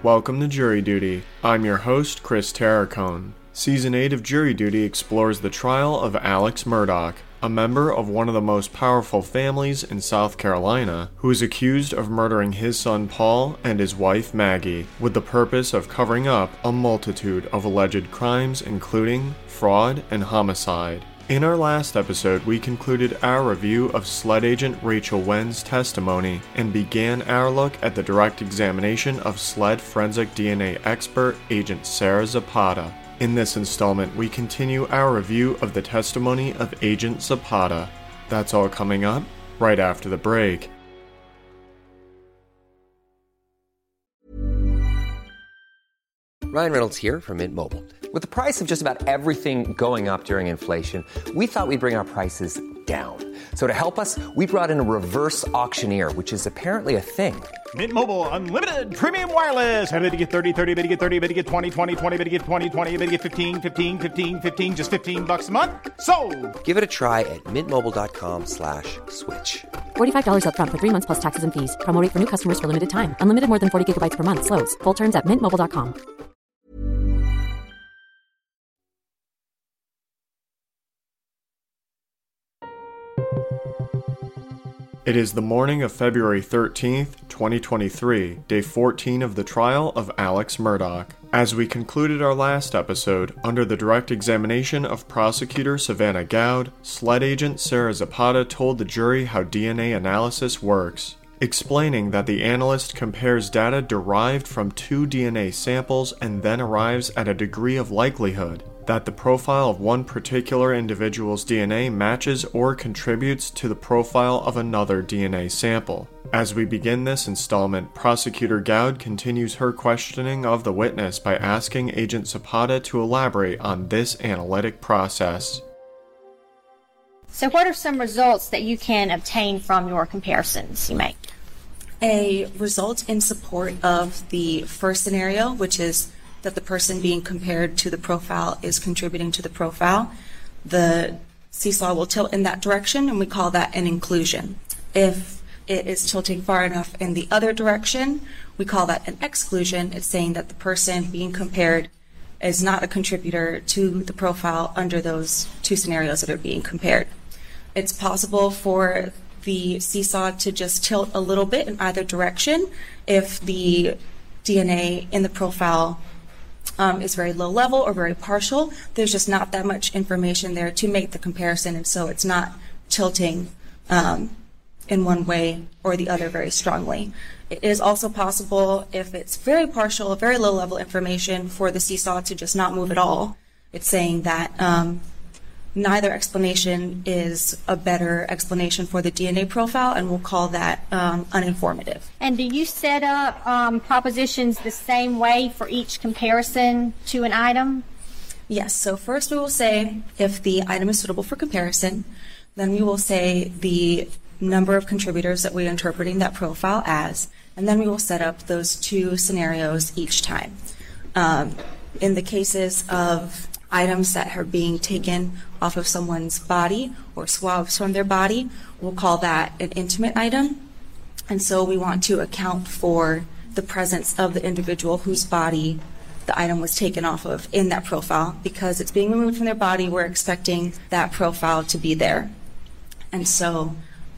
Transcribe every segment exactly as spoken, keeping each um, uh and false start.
Welcome to Jury Duty. I'm your host, Chris Terracone. Season eight of Jury Duty explores the trial of Alex Murdaugh, a member of one of the most powerful families in South Carolina, who is accused of murdering his son Paul and his wife Maggie, with the purpose of covering up a multitude of alleged crimes including fraud and homicide. In our last episode, we concluded our review of SLED agent Rachel Wen's testimony and began our look at the direct examination of SLED forensic D N A expert agent Sarah Zapata. In this installment, we continue our review of the testimony of Agent Zapata. That's all coming up right after the break. Ryan Reynolds here from Mint Mobile. With the price of just about everything going up during inflation, we thought we'd bring our prices down. So to help us, we brought in a reverse auctioneer, which is apparently a thing. Mint Mobile Unlimited Premium Wireless. How to get thirty, thirty, how to get thirty, how to get twenty, twenty, twenty, how to get twenty, twenty, how to get fifteen, fifteen, fifteen, fifteen, just fifteen bucks a month? Sold! Give it a try at mintmobile.com slash switch. forty-five dollars up front for three months plus taxes and fees. Promo rate for new customers for limited time. Unlimited more than forty gigabytes per month. Slows full terms at mint mobile dot com. It is the morning of February thirteenth, twenty twenty-three, day fourteen of the trial of Alex Murdaugh. As we concluded our last episode, under the direct examination of prosecutor Savannah Gowd, SLED agent Sarah Zapata told the jury how D N A analysis works, explaining that the analyst compares data derived from two D N A samples and then arrives at a degree of likelihood that the profile of one particular individual's D N A matches or contributes to the profile of another D N A sample. As we begin this installment, Prosecutor Gowd continues her questioning of the witness by asking Agent Zapata to elaborate on this analytic process. So what are some results that you can obtain from your comparisons you make? A result in support of the first scenario, which is that the person being compared to the profile is contributing to the profile. The seesaw will tilt in that direction, and we call that an inclusion. If it is tilting far enough in the other direction, we call that an exclusion. It's saying that the person being compared is not a contributor to the profile under those two scenarios that are being compared. It's possible for the seesaw to just tilt a little bit in either direction if the D N A in the profile Um, is very low level or very partial. There's just not that much information there to make the comparison, and so it's not tilting um, in one way or the other very strongly. It is also possible, if it's very partial, very low level information, for the seesaw to just not move at all. It's saying that um, neither explanation is a better explanation for the D N A profile, and we'll call that um, uninformative. And do you set up um, propositions the same way for each comparison to an item? Yes. So first we will say if the item is suitable for comparison, then we will say the number of contributors that we're interpreting that profile as, and then we will set up those two scenarios each time. Um, in the cases of items that are being taken off of someone's body or swabs from their body, we'll call that an intimate item. And so we want to account for the presence of the individual whose body the item was taken off of in that profile. Because it's being removed from their body, we're expecting that profile to be there. And so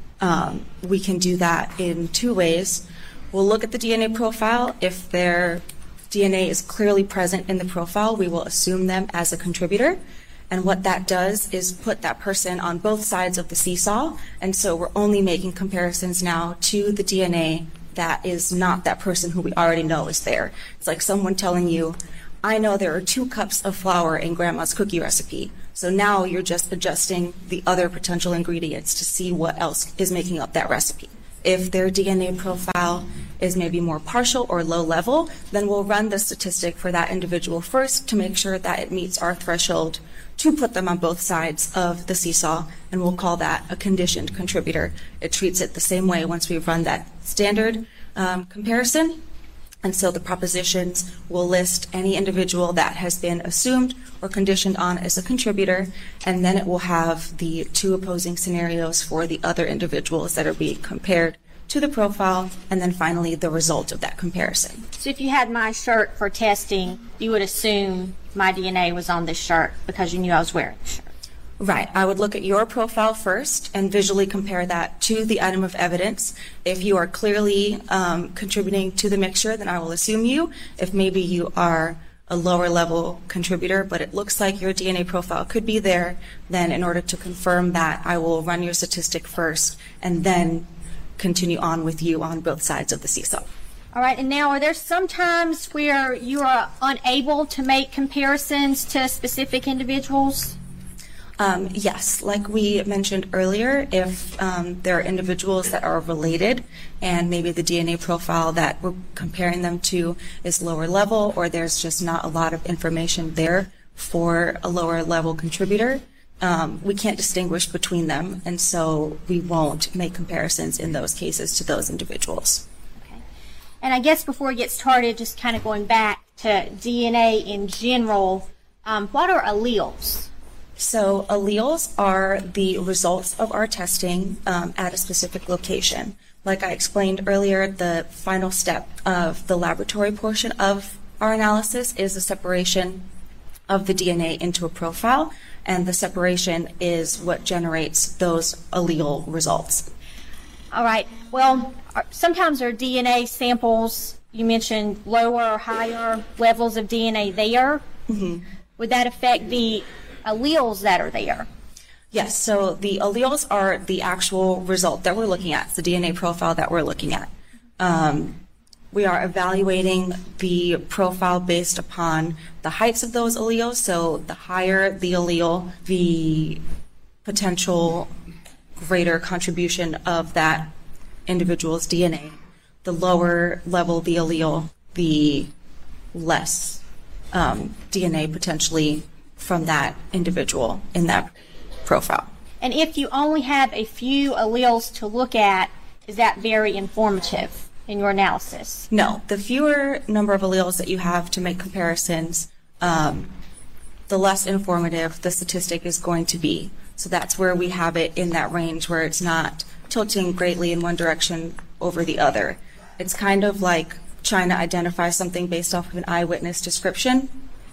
um, we can do that in two ways. We'll look at the D N A profile. If their D N A is clearly present in the profile, we will assume them as a contributor. And what that does is put that person on both sides of the seesaw. And so we're only making comparisons now to the D N A that is not that person who we already know is there. It's like someone telling you, I know there are two cups of flour in Grandma's cookie recipe. So now you're just adjusting the other potential ingredients to see what else is making up that recipe. If their D N A profile is maybe more partial or low level, then we'll run the statistic for that individual first to make sure that it meets our threshold to put them on both sides of the seesaw, and we'll call that a conditioned contributor. It treats it the same way once we've run that standard um, comparison. And so the propositions will list any individual that has been assumed or conditioned on as a contributor, and then it will have the two opposing scenarios for the other individuals that are being compared to the profile, and then finally the result of that comparison. So if you had my shirt for testing, you would assume my D N A was on this shirt because you knew I was wearing the shirt. Right. I would look at your profile first and visually compare that to the item of evidence. If you are clearly um, contributing to the mixture, then I will assume you. If maybe you are a lower level contributor, but it looks like your D N A profile could be there, then in order to confirm that, I will run your statistic first and then continue on with you on both sides of the seesaw. All right, and now are there some times where you are unable to make comparisons to specific individuals? Um, yes, like we mentioned earlier, if um, there are individuals that are related and maybe the D N A profile that we're comparing them to is lower level, or there's just not a lot of information there for a lower level contributor, um, we can't distinguish between them, and so we won't make comparisons in those cases to those individuals. Okay. And I guess before we get started, just kind of going back to D N A in general, um, what are alleles? So alleles are the results of our testing um, at a specific location. Like I explained earlier, the final step of the laboratory portion of our analysis is the separation of the D N A into a profile, and the separation is what generates those allele results. All right. Well, sometimes our D N A samples, you mentioned lower or higher levels of D N A there. Mm-hmm. Would that affect the alleles that are there? Yes, so the alleles are the actual result that we're looking at, it's the D N A profile that we're looking at. Um, we are evaluating the profile based upon the heights of those alleles, so the higher the allele, the potential greater contribution of that individual's D N A. The lower level the allele, the less um, D N A potentially from that individual in that profile. And if you only have a few alleles to look at, is that very informative in your analysis? No. The fewer number of alleles that you have to make comparisons, um, the less informative the statistic is going to be. So that's where we have it in that range where it's not tilting greatly in one direction over the other. It's kind of like trying to identify something based off of an eyewitness description.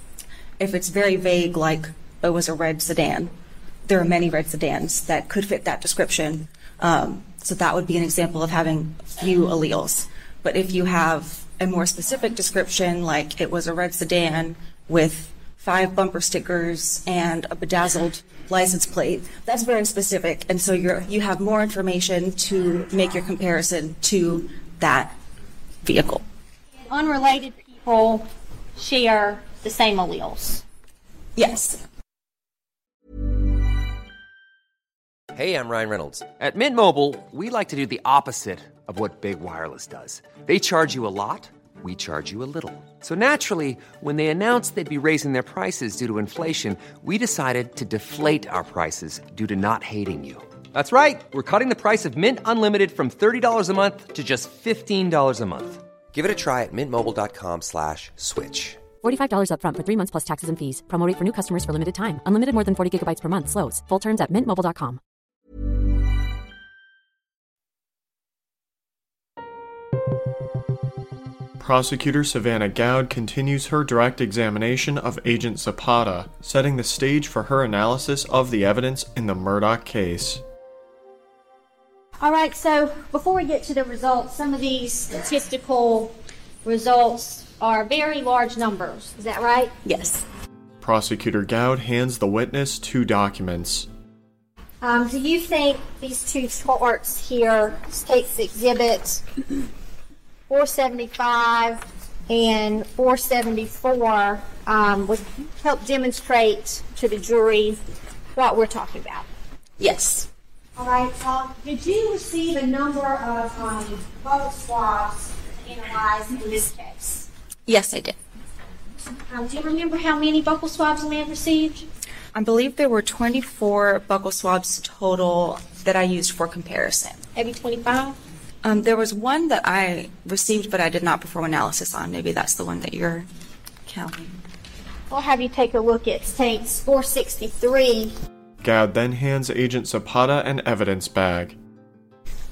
If it's very vague, like it was a red sedan, there are many red sedans that could fit that description. Um, so that would be an example of having few alleles. But if you have a more specific description, like it was a red sedan with five bumper stickers and a bedazzled license plate, that's very specific. And so you're, you have more information to make your comparison to that vehicle. Unrelated people share the same alleles. Yes. Hey, I'm Ryan Reynolds. At Mint Mobile, we like to do the opposite of what Big Wireless does. They charge you a lot, we charge you a little. So naturally, when they announced they'd be raising their prices due to inflation, we decided to deflate our prices due to not hating you. That's right. We're cutting the price of Mint Unlimited from thirty dollars a month to just fifteen dollars a month. Give it a try at mintmobile.com slash switch. forty-five dollars up front for three months plus taxes and fees. Promo rate for new customers for limited time. Unlimited more than forty gigabytes per month. Slows full terms at mint mobile dot com. Prosecutor Savannah Gowd continues her direct examination of Agent Zapata, setting the stage for her analysis of the evidence in the Murdaugh case. All right, so before we get to the results, some of these statistical results are very large numbers. Is that right? Yes. Prosecutor Gowd hands the witness two documents. Um, do you think these two charts here, State's Exhibit four seventy-five and four seventy-four, um, would help demonstrate to the jury what we're talking about? Yes. All right. Um, did you receive a number of um, bubble swabs analyzed in this case? Yes, I did. Um, do you remember how many buccal swabs a man received? I believe there were twenty-four buccal swabs total that I used for comparison. Maybe twenty-five? Um, there was one that I received, but I did not perform analysis on. Maybe that's the one that you're counting. I'll have you take a look at States four sixty-three. Gowd then hands Agent Zapata an evidence bag.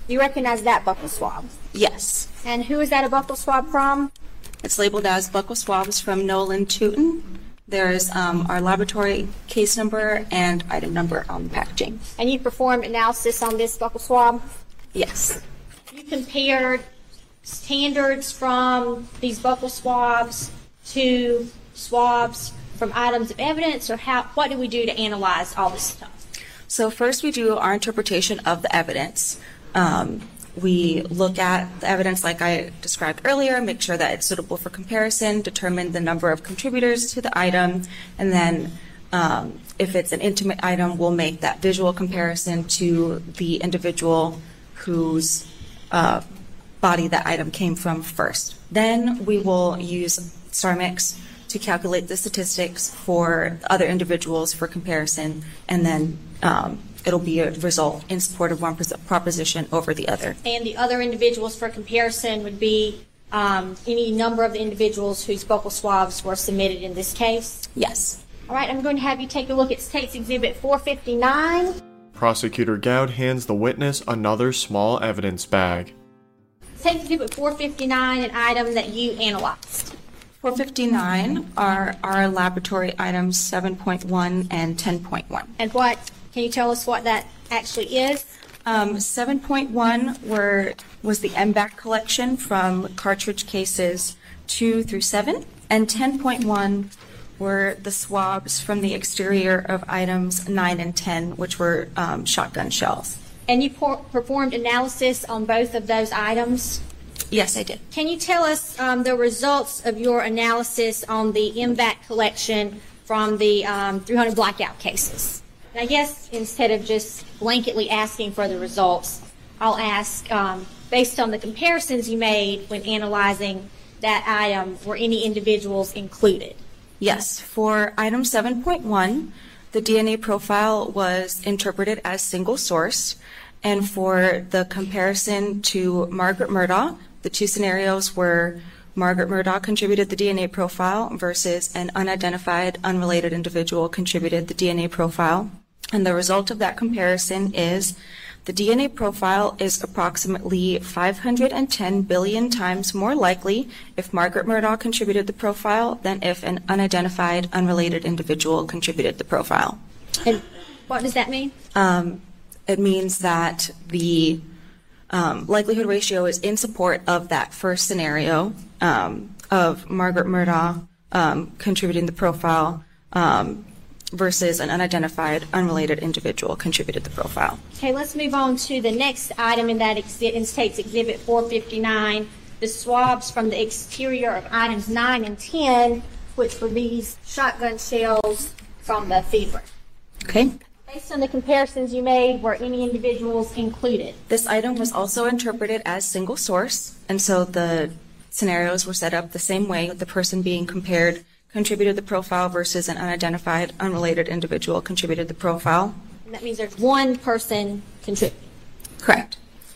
You recognize that buccal swab? Yes. And who is that a buccal swab from? It's labeled as buccal swabs from Nolan Tootin. There's um, our laboratory case number and item number on the packaging. And you performed analysis on this buccal swab? Yes. You compared standards from these buccal swabs to swabs from items of evidence, or how? What do we do to analyze all this stuff? So first we do our interpretation of the evidence. Um, we look at the evidence like I described earlier, make sure that it's suitable for comparison, determine the number of contributors to the item, and then um, if it's an intimate item, we'll make that visual comparison to the individual whose uh, body that item came from first. Then we will use StarMix to calculate the statistics for other individuals for comparison, and then um, it'll be a result in support of one proposition over the other. And the other individuals for comparison would be um, any number of the individuals whose buccal swabs were submitted in this case? Yes. All right, I'm going to have you take a look at State's Exhibit four fifty-nine. Prosecutor Gowd hands the witness another small evidence bag. State's Exhibit four fifty-nine, an item that you analyzed. four fifty-nine are our laboratory items seven point one and ten point one. And what, can you tell us what that actually is? Um, seven point one were, was the M B A C collection from cartridge cases two through seven, and ten point one were the swabs from the exterior of items nine and ten, which were um, shotgun shells. And you por- performed analysis on both of those items? Yes, I did. Can you tell us um, the results of your analysis on the M B A C collection from the um, three hundred blackout cases? And I guess instead of just blanketly asking for the results, I'll ask, um, based on the comparisons you made when analyzing that item, were any individuals included? Yes. For item seven point one, the D N A profile was interpreted as single source, and for the comparison to Margaret Murdaugh, the two scenarios were Margaret Murdaugh contributed the D N A profile versus an unidentified, unrelated individual contributed the D N A profile. And the result of that comparison is the D N A profile is approximately five hundred ten billion times more likely if Margaret Murdaugh contributed the profile than if an unidentified, unrelated individual contributed the profile. And what does that mean? Um, it means that the um, likelihood ratio is in support of that first scenario um, of Margaret Murdaugh um, contributing the profile um, versus an unidentified, unrelated individual contributed the profile. Okay, let's move on to the next item in that ex- in State's Exhibit four fifty-nine, the swabs from the exterior of items nine and ten, which were these shotgun shells from the feed room. Okay. Based on the comparisons you made, were any individuals included? This item was also interpreted as single source, and so the scenarios were set up the same way, with the person being compared contributed the profile versus an unidentified, unrelated individual contributed the profile. And that means there's one person contributing. Correct.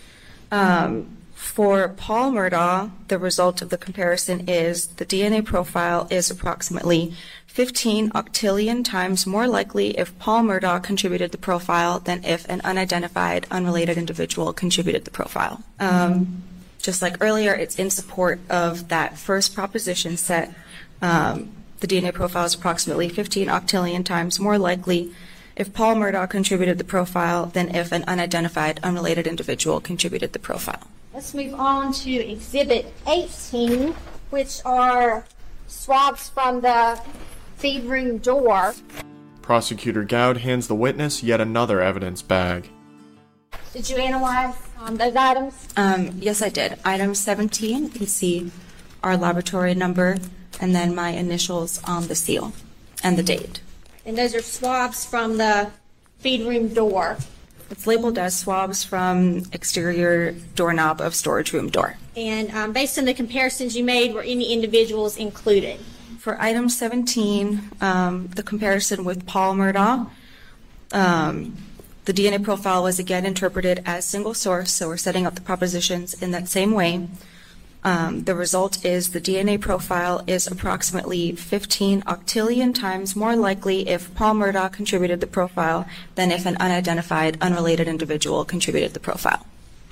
Um, for Paul Murdaugh, the result of the comparison is the D N A profile is approximately fifteen octillion times more likely if Paul Murdaugh contributed the profile than if an unidentified, unrelated individual contributed the profile. Um, just like earlier, it's in support of that first proposition set. Um, the D N A profile is approximately fifteen octillion times more likely if Paul Murdaugh contributed the profile than if an unidentified, unrelated individual contributed the profile. Let's move on to Exhibit eighteen, which are swabs from the feed room door. Prosecutor Gowd hands the witness yet another evidence bag. Did you analyze um, those items? Um, yes, I did. Item seventeen, you can see our laboratory number and then my initials on the seal and the date. And those are swabs from the feed room door. It's labeled as swabs from exterior doorknob of storage room door. And um, based on the comparisons you made, were any individuals included? For item seventeen, um, the comparison with Paul Murdaugh, um, the D N A profile was again interpreted as single source, so we're setting up the propositions in that same way. Um, the result is the D N A profile is approximately fifteen octillion times more likely if Paul Murdaugh contributed the profile than if an unidentified, unrelated individual contributed the profile.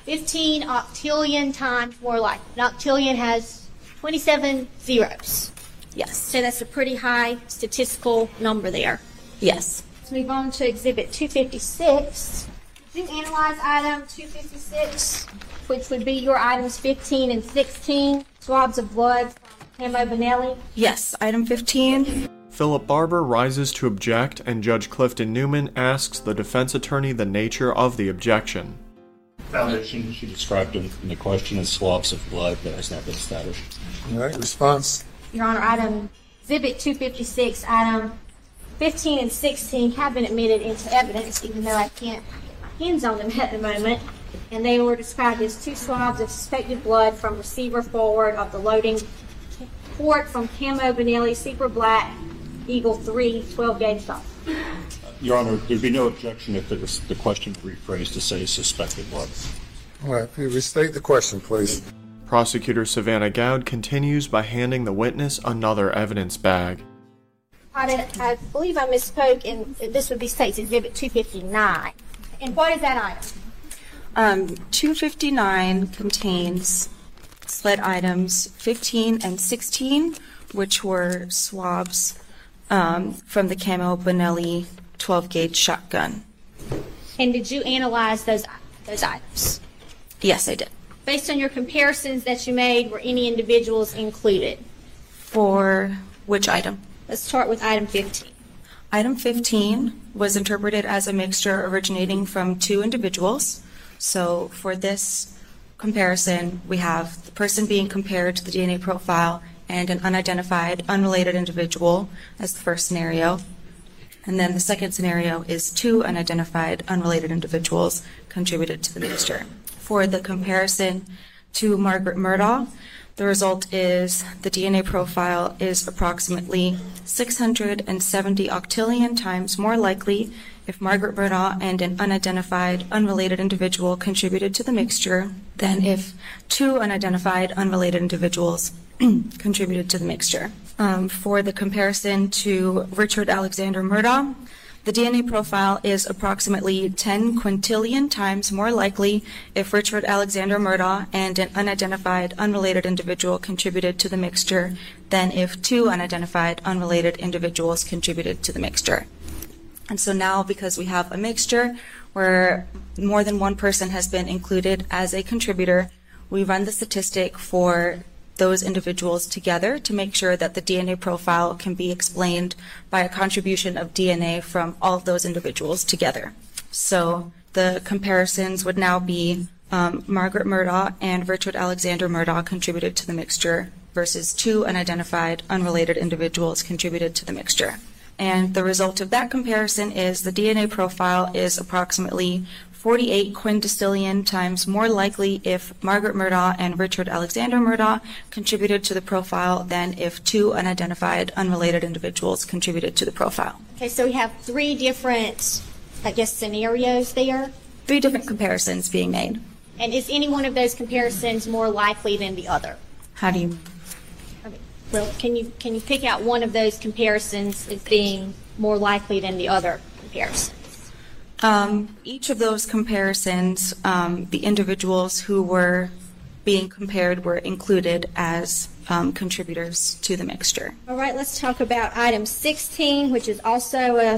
fifteen octillion times more likely. An octillion has twenty-seven zeros. Yes. So that's a pretty high statistical number there. Yes. Let's move on to Exhibit two fifty-six. Did you analyze item two fifty-six, which would be your items fifteen and sixteen, swabs of blood from Camo Benelli? Yes. Item fifteen. Philip Barber rises to object, and Judge Clifton Newman asks the defense attorney the nature of the objection. Foundation, she described in the question as swabs of blood, but has not been established. All right, response. Your Honor, item Exhibit two fifty-six, item fifteen and sixteen have been admitted into evidence, even though I can't hands on them at the moment, and they were described as two swabs of suspected blood from receiver forward of the loading port from Camo Benelli Super Black Eagle three twelve gauge shot. Your Honor, there'd be no objection if it was the question rephrased to say suspected blood. All right, if you restate the question, please. Prosecutor Savannah Gowd continues by handing the witness another evidence bag. I, did, I believe I misspoke, and this would be State's Exhibit two fifty-nine. And what is that item? Um, two fifty-nine contains sled items fifteen and sixteen, which were swabs um, from the Camo Benelli twelve gauge shotgun. And did you analyze those those items? Yes, I did. Based on your comparisons that you made, were any individuals included? For which item? Let's start with item fifteen. Item fifteen was interpreted as a mixture originating from two individuals. So for this comparison, we have the person being compared to the D N A profile and an unidentified, unrelated individual as the first scenario. And then the second scenario is two unidentified, unrelated individuals contributed to the mixture. For the comparison to Margaret Murdaugh, the result is the D N A profile is approximately six hundred seventy octillion times more likely if Margaret Murdaugh and an unidentified, unrelated individual contributed to the mixture than if two unidentified, unrelated individuals contributed to the mixture. Um, for the comparison to Richard Alexander Murdaugh, the D N A profile is approximately ten quintillion times more likely if Richard Alexander Murdaugh and an unidentified, unrelated individual contributed to the mixture than if two unidentified, unrelated individuals contributed to the mixture. And so now, because we have a mixture where more than one person has been included as a contributor, we run the statistic for those individuals together to make sure that the D N A profile can be explained by a contribution of D N A from all of those individuals together. So the comparisons would now be um, Margaret Murdaugh and Richard Alexander Murdaugh contributed to the mixture versus two unidentified, unrelated individuals contributed to the mixture. And the result of that comparison is the D N A profile is approximately forty-eight quindecillion times more likely if Margaret Murdaugh and Richard Alexander Murdaugh contributed to the profile than if two unidentified, unrelated individuals contributed to the profile. Okay, so we have three different, I guess, scenarios there. Three different comparisons being made. And is any one of those comparisons more likely than the other? How do you? Okay. Well, can you can you pick out one of those comparisons as being more likely than the other comparison? Um, each of those comparisons, um, the individuals who were being compared were included as um, contributors to the mixture. All right, let's talk about item sixteen, which is also a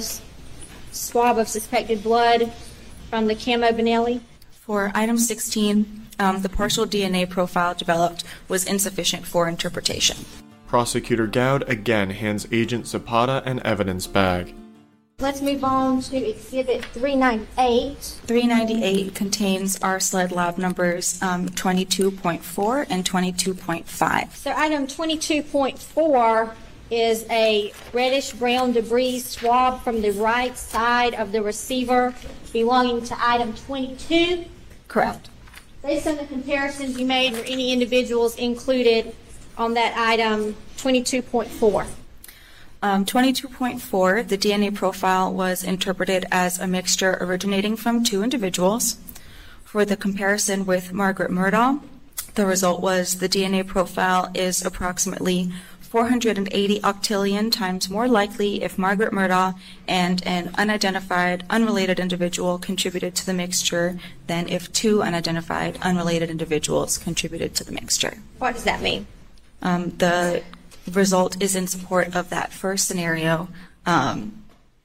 swab of suspected blood from the Camo Benelli. For item sixteen, um, the partial D N A profile developed was insufficient for interpretation. Prosecutor Gowd again hands Agent Zapata an evidence bag. Let's move on to Exhibit three ninety-eight. three ninety-eight contains our SLED lab numbers um, twenty-two point four and twenty-two point five. So item twenty-two point four is a reddish-brown debris swab from the right side of the receiver belonging to item twenty-two. Correct. Based on the comparisons you made, were any individuals included on that item twenty-two point four? Um, twenty-two point four, the D N A profile was interpreted as a mixture originating from two individuals. For the comparison with Margaret Murdaugh, the result was the D N A profile is approximately four hundred eighty octillion times more likely if Margaret Murdaugh and an unidentified, unrelated individual contributed to the mixture than if two unidentified, unrelated individuals contributed to the mixture. What does that mean? Um, the result is in support of that first scenario um,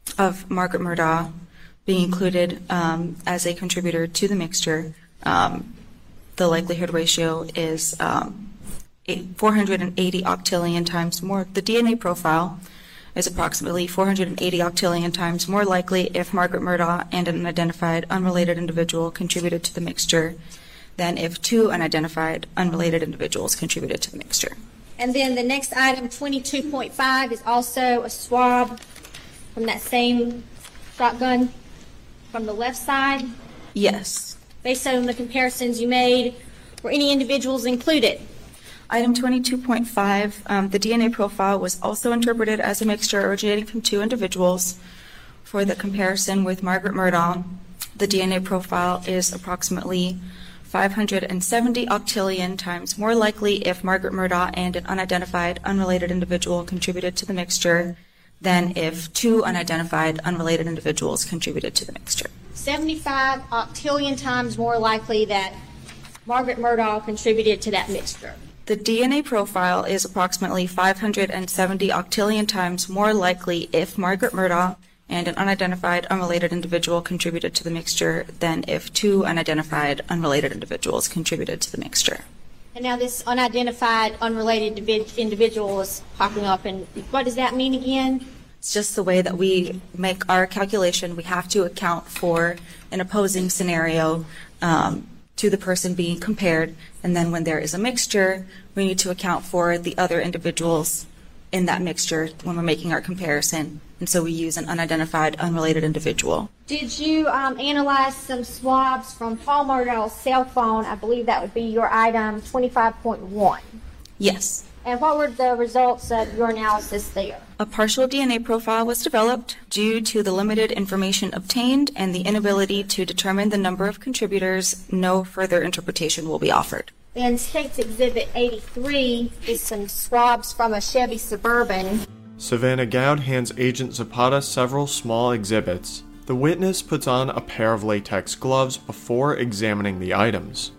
of Margaret Murdaugh being included um, as a contributor to the mixture. Um, the likelihood ratio is um, four hundred eighty octillion times more. The D N A profile is approximately four hundred eighty octillion times more likely if Margaret Murdaugh and an unidentified, unrelated individual contributed to the mixture than if two unidentified, unrelated individuals contributed to the mixture. And then the next item, twenty-two point five, is also a swab from that same shotgun from the left side. Yes. Based on the comparisons you made, were any individuals included? Item twenty-two point five, um, the D N A profile was also interpreted as a mixture originating from two individuals. For the comparison with Margaret Murdaugh, the D N A profile is approximately five hundred seventy octillion times more likely if Margaret Murdaugh and an unidentified, unrelated individual contributed to the mixture than if two unidentified, unrelated individuals contributed to the mixture. seventy-five octillion times more likely that Margaret Murdaugh contributed to that mixture. The D N A profile is approximately five hundred seventy octillion times more likely if Margaret Murdaugh and an unidentified, unrelated individual contributed to the mixture than if two unidentified, unrelated individuals contributed to the mixture. And now this unidentified, unrelated individual is popping up, and what does that mean again? It's just the way that we make our calculation. We have to account for an opposing scenario um, to the person being compared, and then when there is a mixture, we need to account for the other individuals in that mixture when we're making our comparison, and so we use an unidentified, unrelated individual. Did you um, analyze some swabs from Paul Murdaugh's cell phone? I believe that would be your item twenty-five point one. Yes. And what were the results of your analysis there? A partial D N A profile was developed due to the limited information obtained and the inability to determine the number of contributors. No further interpretation will be offered. Then State's Exhibit eighty-three is some swabs from a Chevy Suburban. Savannah Gowd hands Agent Zapata several small exhibits. The witness puts on a pair of latex gloves before examining the items.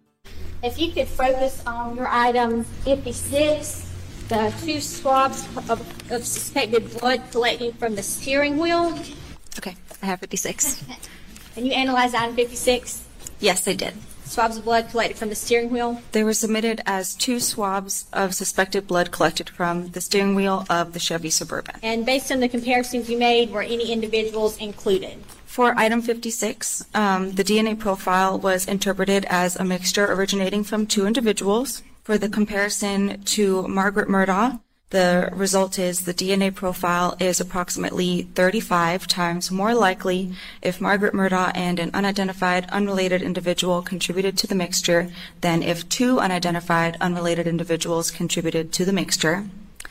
If you could focus on your item fifty-six, the two swabs of, of suspected blood collecting from the steering wheel. Okay, I have fifty-six. And you analyzed item fifty-six? Yes, I did. Swabs of blood collected from the steering wheel? They were submitted as two swabs of suspected blood collected from the steering wheel of the Chevy Suburban. And based on the comparisons you made, were any individuals included? For item fifty-six, um, the D N A profile was interpreted as a mixture originating from two individuals. For the comparison to Margaret Murdaugh, the result is the D N A profile is approximately thirty-five times more likely if Margaret Murdaugh and an unidentified, unrelated individual contributed to the mixture than if two unidentified, unrelated individuals contributed to the mixture.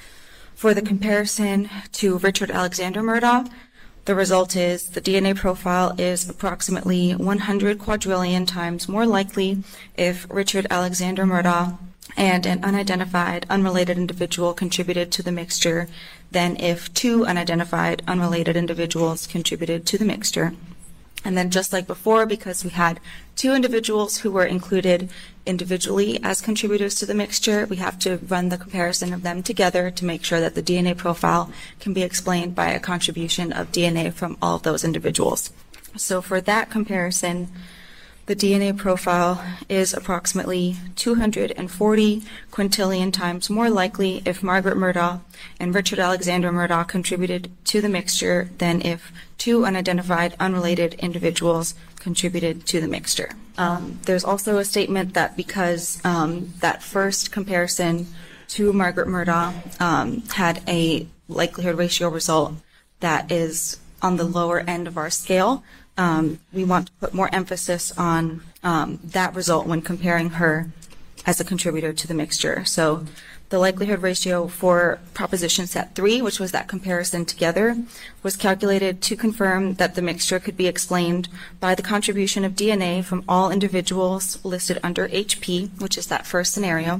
For the comparison to Richard Alexander Murdaugh, the result is the D N A profile is approximately one hundred quadrillion times more likely if Richard Alexander Murdaugh and an unidentified, unrelated individual contributed to the mixture than if two unidentified, unrelated individuals contributed to the mixture. And then just like before, because we had two individuals who were included individually as contributors to the mixture, we have to run the comparison of them together to make sure that the D N A profile can be explained by a contribution of D N A from all of those individuals. So for that comparison, the D N A profile is approximately two hundred forty quintillion times more likely if Margaret Murdaugh and Richard Alexander Murdaugh contributed to the mixture than if two unidentified, unrelated individuals contributed to the mixture. Um, there's also a statement that because um, that first comparison to Margaret Murdaugh um, had a likelihood ratio result that is on the lower end of our scale, Um, we want to put more emphasis on um, that result when comparing her as a contributor to the mixture. So the likelihood ratio for proposition set three, which was that comparison together, was calculated to confirm that the mixture could be explained by the contribution of D N A from all individuals listed under H P, which is that first scenario.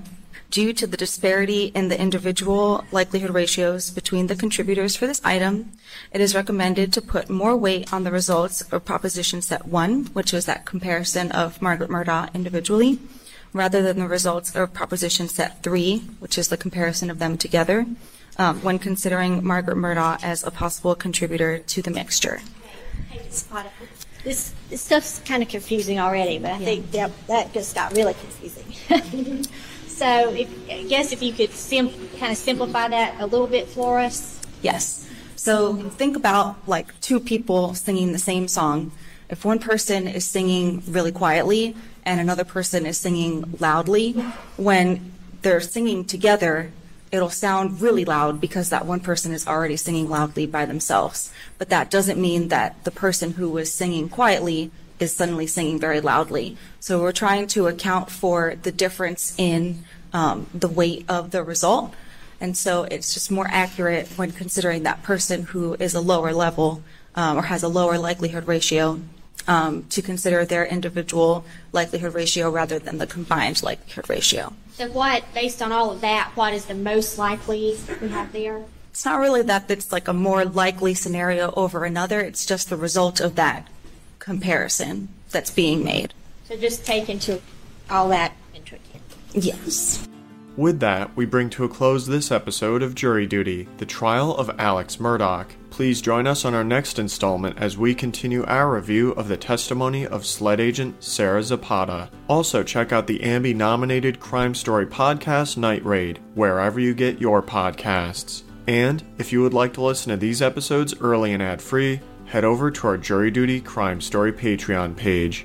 Due to the disparity in the individual likelihood ratios between the contributors for this item, it is recommended to put more weight on the results of Proposition Set one, which is that comparison of Margaret Murdaugh individually, rather than the results of Proposition Set three, which is the comparison of them together, um, when considering Margaret Murdaugh as a possible contributor to the mixture. This, this stuff's kind of confusing already, but I yeah. think that, that just got really confusing. So if, I guess if you could sim- kind of simplify that a little bit for us. Yes. So think about like two people singing the same song. If one person is singing really quietly and another person is singing loudly, when they're singing together, it'll sound really loud because that one person is already singing loudly by themselves. But that doesn't mean that the person who was singing quietly is suddenly singing very loudly. So we're trying to account for the difference in um, the weight of the result. And so it's just more accurate when considering that person who is a lower level um, or has a lower likelihood ratio um, to consider their individual likelihood ratio rather than the combined likelihood ratio. So what, based on all of that, what is the most likely we have there? It's not really that it's like a more likely scenario over another. It's just the result of that comparison that's being made. So just take into all that into account. Yes. With that, we bring to a close this episode of Jury Duty, the trial of Alex Murdaugh. Please join us on our next installment as we continue our review of the testimony of SLED agent Sarah Zapata. Also, check out the Ambi-nominated Crime Story podcast Night Raid, wherever you get your podcasts. And, if you would like to listen to these episodes early and ad-free, head over to our Jury Duty Crime Story Patreon page.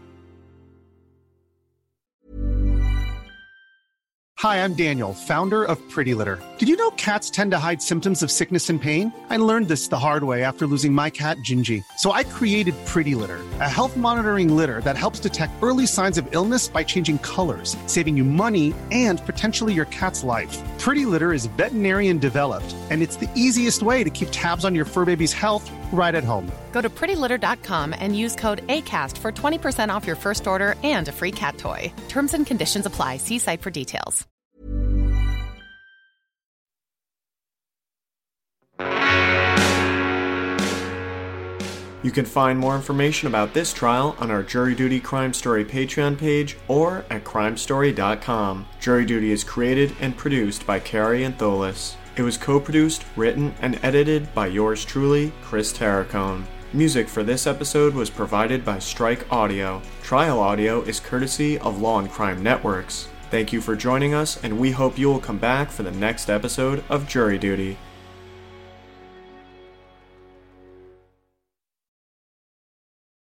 Hi, I'm Daniel, founder of Pretty Litter. Did you know cats tend to hide symptoms of sickness and pain? I learned this the hard way after losing my cat, Gingy. So I created Pretty Litter, a health monitoring litter that helps detect early signs of illness by changing colors, saving you money and potentially your cat's life. Pretty Litter is veterinarian developed, and it's the easiest way to keep tabs on your fur baby's health right at home. Go to pretty litter dot com and use code ACAST for twenty percent off your first order and a free cat toy. Terms and conditions apply. See site for details. You can find more information about this trial on our Jury Duty Crime Story Patreon page or at crime story dot com. Jury Duty is created and produced by Carrie Antholis. It was co-produced, written, and edited by yours truly, Chris Terracone. Music for this episode was provided by Strike Audio. Trial audio is courtesy of Law and Crime Networks. Thank you for joining us, and we hope you will come back for the next episode of Jury Duty.